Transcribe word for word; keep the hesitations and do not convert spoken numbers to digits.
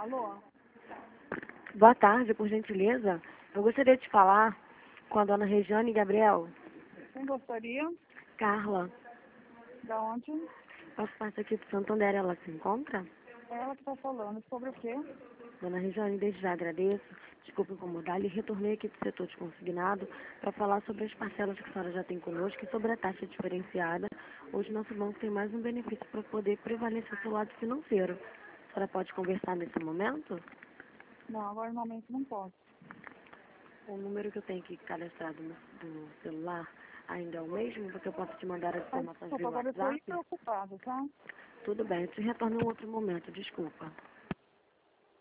Alô? Boa tarde, por gentileza. Eu gostaria de falar com a dona Regiane Gabriel. Quem gostaria? Carla, Da onde? faço parte aqui do Santander, ela se encontra? É ela que está falando. Sobre o quê? Dona Regiane, desde já agradeço. Desculpe incomodar-lhe. Retornei aqui do setor de consignado para falar sobre as parcelas que a senhora já tem conosco e sobre a taxa diferenciada. Hoje nosso banco tem mais um benefício para poder prevalecer seu lado financeiro. A senhora pode conversar nesse momento? Não, agora no momento não posso. O número que eu tenho aqui cadastrado no, no celular ainda é o mesmo, porque eu posso te mandar as Mas, informações desculpa, via agora eu estou WhatsApp? preocupada, tá? Tudo bem, eu te retorno em um outro momento, desculpa.